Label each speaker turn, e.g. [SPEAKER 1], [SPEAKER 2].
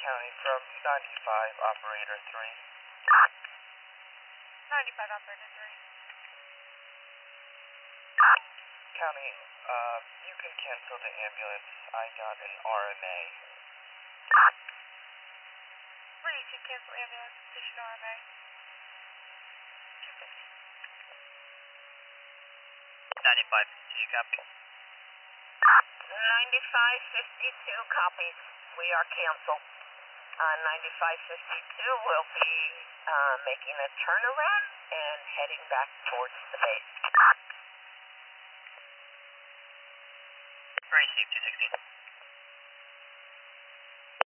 [SPEAKER 1] County from 95 Operator 3.
[SPEAKER 2] 95 Operator 3.
[SPEAKER 1] County, you can cancel the ambulance. I got an RMA.
[SPEAKER 2] Please, you cancel ambulance, petition RMA.
[SPEAKER 3] 95, do you copy?
[SPEAKER 4] 9552 copies. We are canceled. 9552 will be making a turnaround and heading back towards the base.
[SPEAKER 3] Received 216.